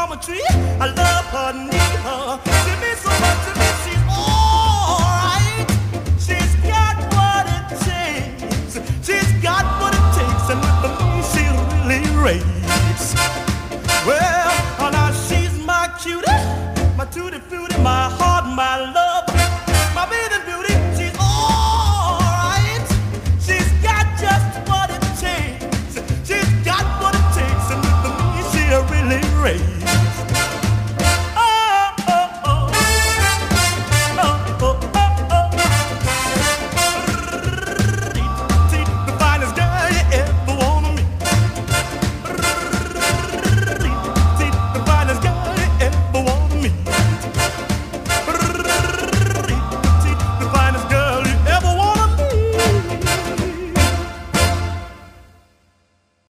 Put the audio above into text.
mama tree. I love her, need her. She means so much to me. She's alright. She's got what it takes. She's got what it takes, and with me she really rates. Well, now she's my cutie, my tutti frutti, my heart, my love.